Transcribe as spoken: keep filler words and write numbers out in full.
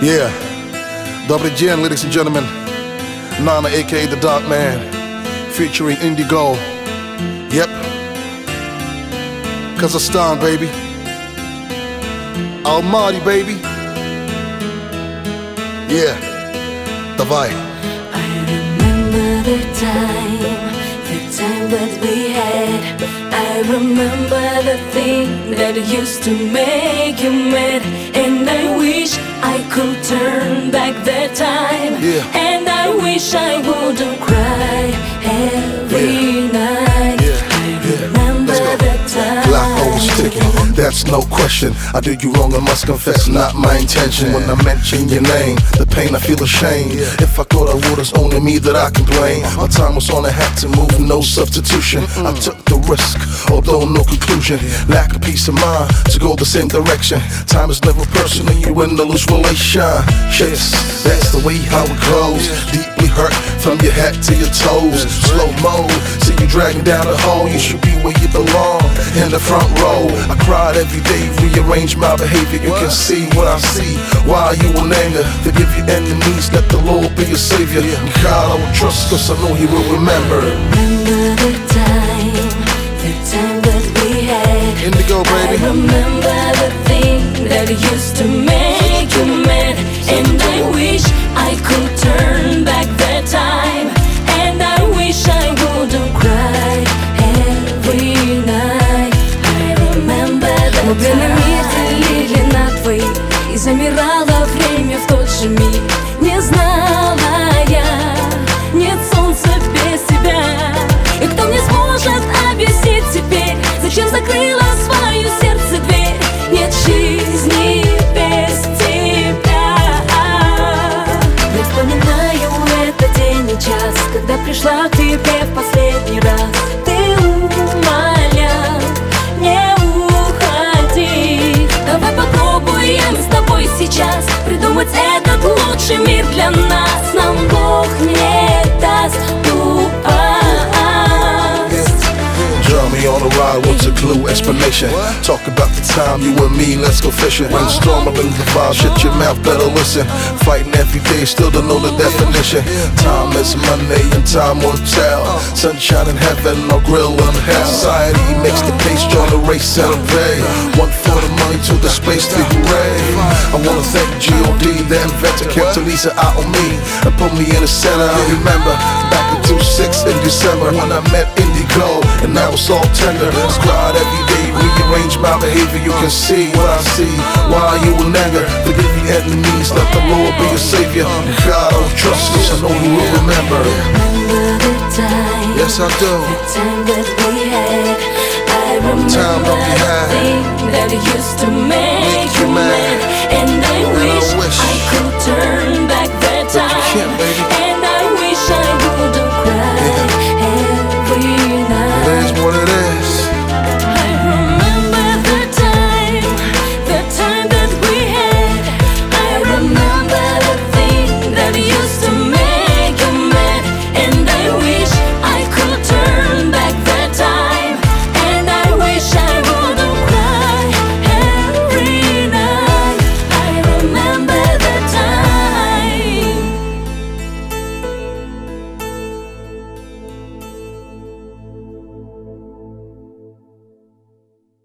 Yeah, Добрый день, ladies and gentlemen. Nana, aka The Dark Man, featuring Indigo. Yep, Kazakhstan, baby. Almaty, baby. Yeah, давай. I remember the time, the time that we had. I remember the thing that used to make you mad. And I wish I could turn back the time. Yeah. And I wish I wouldn't cry every Yeah. night. Yeah. I Yeah. remember Let's go. the time. Clock always ticking, that's no question. I did you wrong, I must confess, not my intention. When I mention your name, the pain I feel ashamed. If I thought I would, it's only me that I can blame. My time was on, I had to move, no substitution. I took the risk, although no conclusion. Lack of peace of mind to go the same direction. Time is never personal, you in the loose relationships. That's the way how it goes. Deeply hurt from your head to your toes. Slow mo, see you dragging down the hole. You should be where you belong, in the front row. I cried every day, rearrange my behavior. You can see what I see, why you in anger. Forgive your enemies, let the Lord be your savior. God I will trust, cause I know he will remember. Remember the time, the time that we had. Indigo, baby. I remember the thing that used to make you mad. And I wish I could turn back the time. And I wish I wouldn't cry every night. I remember the time. Медлили на твои, и замирало время в тот же миг. Не знала я, нет солнца без тебя. И кто мне сможет объяснить теперь, зачем закрыла свое сердце дверь? Нет жизни без тебя. Я вспоминаю этот день и час, когда пришла к тебе в последний раз. Ты умолял, не уходи. Давай попробуем с тобой сейчас придумать этот лучший мир для нас. Нам Бог не даст упасть. Join me on a ride, what's a clue, explanation? Talk about the time you and me, let's go fishing. Brainstorm up in the vibe, shut your mouth, better listen. Fighting every day, still don't know the definition. Time is money and time will tell. Sunshine in heaven, no grill in hell. Society makes the pace, join the race, celebrate. One for the money, two the space, three hooray. I wanna thank G O D, the inventor, kept Lisa out on me and put me in the center. I remember back in two six in December when I met Indigo, and now it's all tender. Squad every day, rearrange my behavior. You can see what I see, why you will never. Forgive your enemies, let the Lord be your savior. God, I will trust us, I know you will remember. Remember the time, Yes, I do. the time that we had. I remember Time that we the had. thing that used to make